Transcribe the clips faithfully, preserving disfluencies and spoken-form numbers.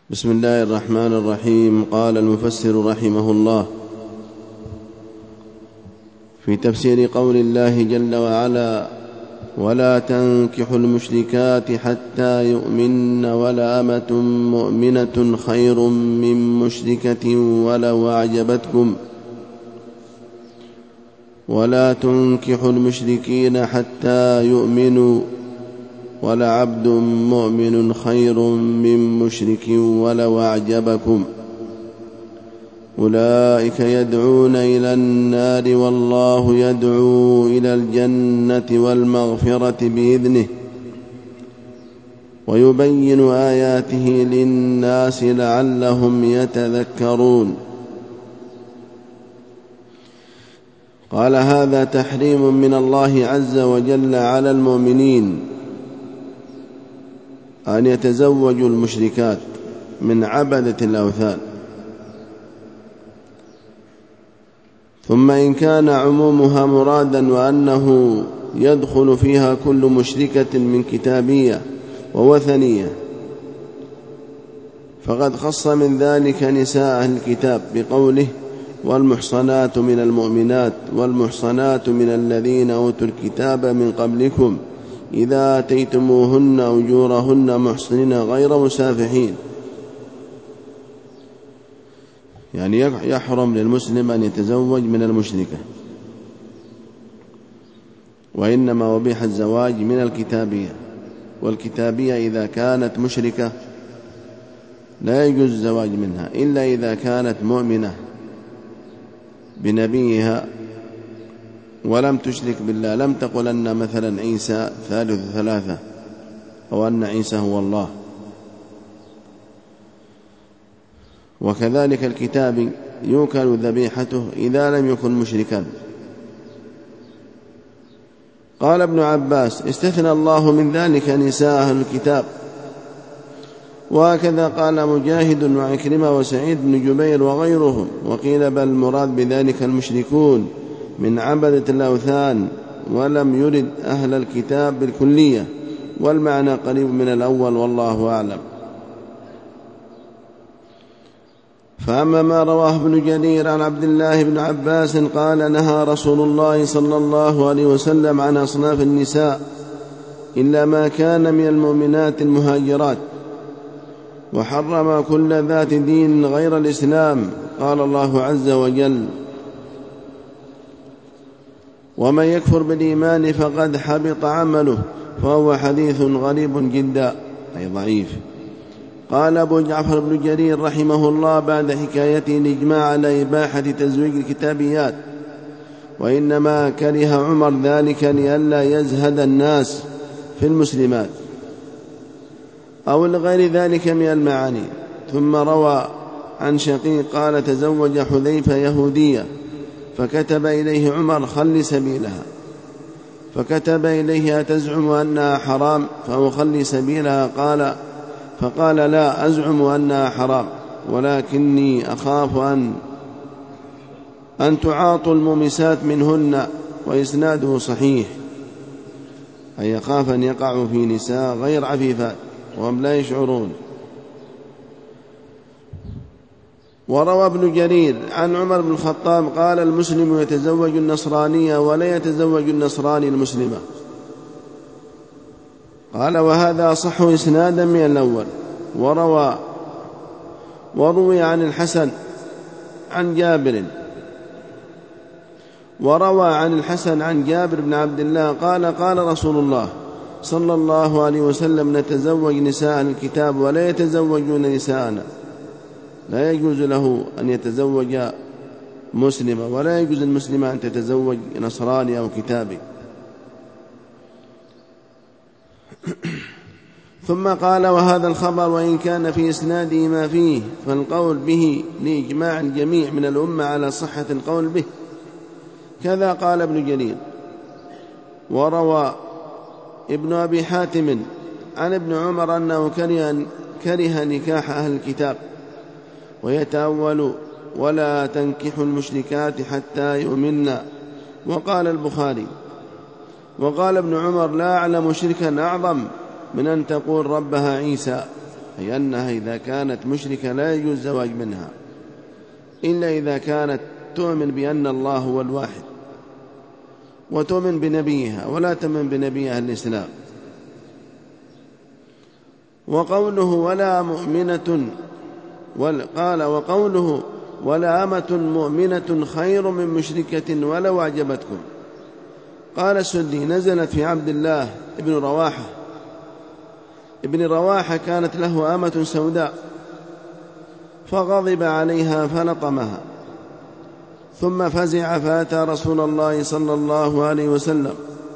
بسم الله الرحمن الرحيم. قال المفسر رحمه الله في تفسير قول الله جل وعلا: ولا تنكحوا المشركات حتى يؤمن ولا أمة مؤمنة خير من مشركة ولو أعجبتكم ولا تنكحوا المشركين حتى يؤمنوا ولعبد مؤمن خير من مشرك ولو أعجبكم أولئك يدعون إلى النار والله يدعو إلى الجنة والمغفرة بإذنه ويبين آياته للناس لعلهم يتذكرون. قال: هذا تحريم من الله عز وجل على المؤمنين أن يتزوجوا المشركات من عبدة الأوثان. ثم إن كان عمومها مرادا وأنه يدخل فيها كل مشركة من كتابية ووثنية، فقد خص من ذلك نساء أهل الكتاب بقوله: والمحصنات من المؤمنات والمحصنات من الذين أوتوا الكتاب من قبلكم إذا آتيتموهن أجورهن محصنين غير مسافحين. يعني يحرم للمسلم أن يتزوج من المشركة، وإنما أبيح الزواج من الكتابية، والكتابية إذا كانت مشركة لا يجوز الزواج منها إلا إذا كانت مؤمنة بنبيها ولم تشرك بالله، لم تقل أن مثلا عيسى ثالث ثلاثة أو أن عيسى هو الله. وكذلك الكتاب يوكل ذبيحته إذا لم يكن مشركا. قال ابن عباس: استثنى الله من ذلك نساء أهل الكتاب. وهكذا قال مجاهد وعكرمة وسعيد بن جبير وغيرهم. وقيل بل المراد بذلك المشركون من عبدة الأوثان، ولم يرد أهل الكتاب بالكلية، والمعنى قريب من الأول والله أعلم. فأما ما رواه ابن جرير عن عبد الله بن عباس قال: نهى رسول الله صلى الله عليه وسلم عن أصناف النساء إلا ما كان من المؤمنات المهاجرات، وحرم كل ذات دين غير الإسلام. قال الله عز وجل: ومن يكفر بالإيمان فقد حبط عمله، فهو حديث غريب جدا أي ضعيف. قال أبو جعفر بن جرير رحمه الله بعد حكايته الإجماع على إباحة تزويج الكتابيات، وإنما كره عمر ذلك لئلا يزهد الناس في المسلمات أو لغير ذلك من المعاني. ثم روى عن شقيق قال: تزوج حذيفة يهودية فكتب إليه عمر: خل سبيلها. فكتب إليه: أتزعم أنها حرام؟ فأخلي سبيلها. قال فقال: لا أزعم أنها حرام، ولكني أخاف أن أن تعاطوا المومسات منهن. وإسناده صحيح، أي يخاف أن يقعوا في نساء غير عفيفات وهم لا يشعرون. وروى ابن جرير عن عمر بن الخطاب قال: المسلم يتزوج النصرانية ولا يتزوج النصراني المسلمة. قال: وهذا أصح إسنادا من الأول. وروى وروي عن الحسن عن جابر وروى عن الحسن عن جابر بن عبد الله قال: قال رسول الله صلى الله عليه وسلم: نتزوج نساء الكتاب ولا يتزوجون نساءنا. لا يجوز له أن يتزوج مسلمة، ولا يجوز المسلمة أن تتزوج نصراني أو كتابي. ثم قال: وهذا الخبر وإن كان في إسناده ما فيه فالقول به لإجماع الجميع من الأمة على صحة القول به. كذا قال ابن جرير. وروى ابن أبي حاتم عن ابن عمر أنه كره نكاح أهل الكتاب، ويتأول: ولا تنكحوا المشركات حتى يؤمنن. وقال البخاري: وقال ابن عمر: لا أعلم شركا أعظم من أن تقول ربها عيسى. أي أنها إذا كانت مشركة لا يجوز الزواج منها إلا إذا كانت تؤمن بأن الله هو الواحد وتؤمن بنبيها ولا تؤمن بنبيها الإسلام. وقوله ولا مؤمنة قال وقوله ولا أمة مؤمنة خير من مشركة ولو أعجبتكم. قال السدي نزلت في عبد الله ابن رواحة ابن رواحة كانت له أمة سوداء فغضب عليها فلطمها ثم فزع فأتى رسول الله صلى الله عليه وسلم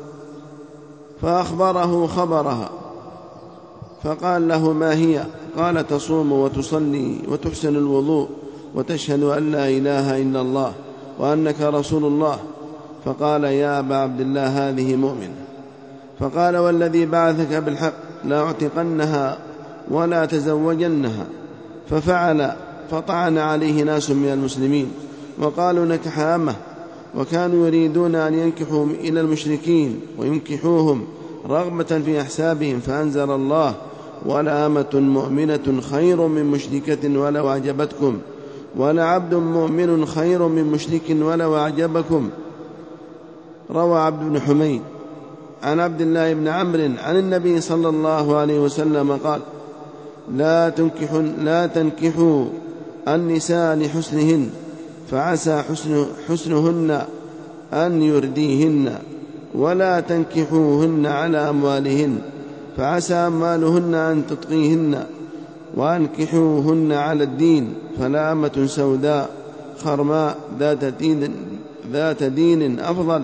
فأخبره خبرها فقال له ما هي؟ قال تصوم وتصلي وتحسن الوضوء وتشهد أن لا إله إلا الله وأنك رسول الله. فقال يا أبا عبد الله هذه مؤمنة. فقال والذي بعثك بالحق لا أعتقنها ولا تزوجنها. ففعل فطعن عليه ناس من المسلمين وقالوا نكح أمه وكانوا يريدون أن ينكحوا إلى المشركين وينكحوهم رغبة في أحسابهم. فأنزل الله ولا أمة مؤمنة خير من مشركة ولو أعجبتكم ولا عبد مؤمن خير من مشرك ولو أعجبكم. روى عبد بن حميد عن عبد الله بن عمرو عن النبي صلى الله عليه وسلم قال لا تنكحوا, لا تنكحوا النساء لحسنهن فعسى حسن حسنهن أن يرديهن ولا تنكحوهن على أموالهن فعسى أموالهن أن تطغيهن وأنكحوهن على الدين. فلا أمة سوداء خرماء ذات دين, ذات دين أفضل.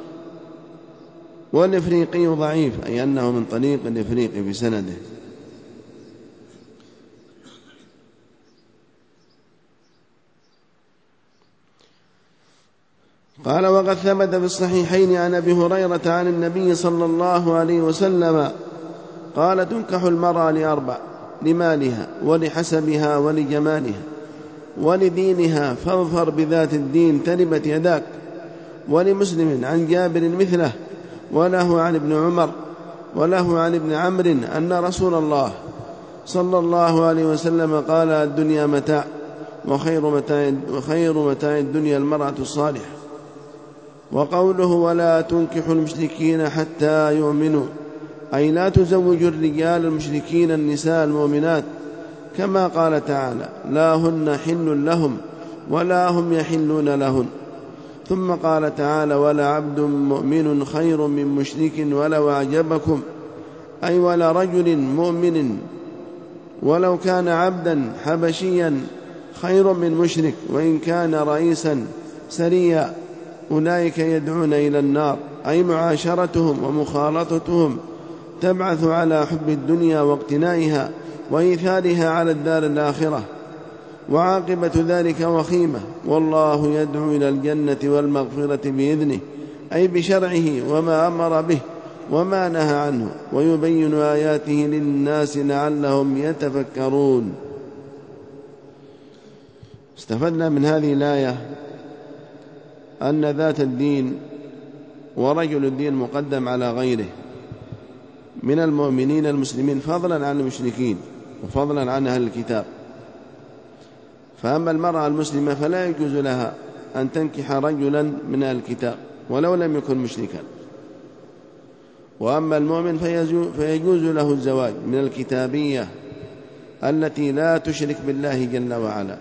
والإفريقي ضعيف أي أنه من طريق الإفريقي بسنده. قال وقد ثبت في الصحيحين عن أبي هريرة عن النبي صلى الله عليه وسلم قال تنكح المرأة لأربع لمالها ولحسبها ولجمالها ولدينها فاظفر بذات الدين تربت يداك. ولمسلم عن جابر مثله وله عن ابن عمر وله عن ابن عمرو أن رسول الله صلى الله عليه وسلم قال الدنيا متاع وخير متاع, وخير متاع الدنيا المرأة الصالحة. وقوله ولا تنكحوا المشركين حتى يؤمنوا أي لا تزوجوا الرجال المشركين النساء المؤمنات كما قال تعالى لا هن حل لهم ولا هم يحلون لهن. ثم قال تعالى ولا عبد مؤمن خير من مشرك ولو أعجبكم أي ولا رجل مؤمن ولو كان عبدا حبشيا خير من مشرك وإن كان رئيسا سريا. أولئك يدعون إلى النار أي معاشرتهم ومخالطتهم تبعث على حب الدنيا واقتنائها وإيثارها على الدار الآخرة وعاقبة ذلك وخيمة. والله يدعو إلى الجنة والمغفرة بإذنه أي بشرعه وما أمر به وما نهى عنه ويبين آياته للناس لعلهم يتفكرون. استفدنا من هذه الآية أن ذات الدين ورجل الدين مقدم على غيره من المؤمنين المسلمين فضلا عن المشركين وفضلا عن أهل الكتاب. فأما المرأة المسلمة فلا يجوز لها أن تنكح رجلا من أهل الكتاب ولو لم يكن مشركا. وأما المؤمن فيجوز له الزواج من الكتابية التي لا تشرك بالله جل وعلا.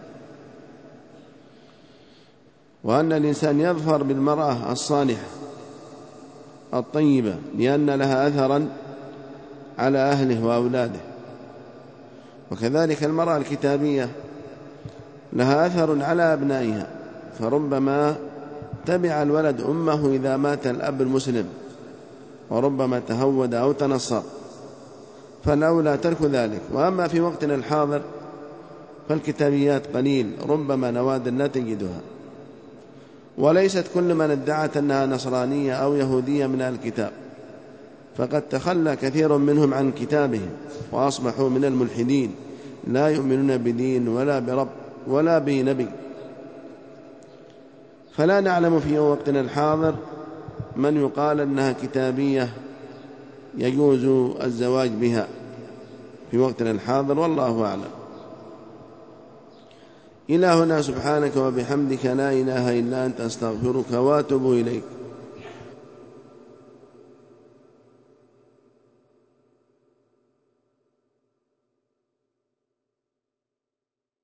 وأن الإنسان يظفر بالمرأة الصالحة الطيبة لأن لها أثرا على أهله وأولاده. وكذلك المرأة الكتابية لها أثر على أبنائها فربما تبع الولد أمه إذا مات الأب المسلم وربما تهود أو تنصر فالأولى ترك ذلك. وأما في وقتنا الحاضر فالكتابيات قليل ربما نوادر لا تجدها. وليست كل من ادعت أنها نصرانية أو يهودية من الكتاب فقد تخلى كثير منهم عن كتابهم وأصبحوا من الملحدين لا يؤمنون بدين ولا برب ولا بنبي. فلا نعلم في وقتنا الحاضر من يقال أنها كتابية يجوز الزواج بها في وقتنا الحاضر، والله أعلم. إلى هنا، سبحانك وبحمدك، لا إله إلا أنت، أستغفرك وأتوب إليك.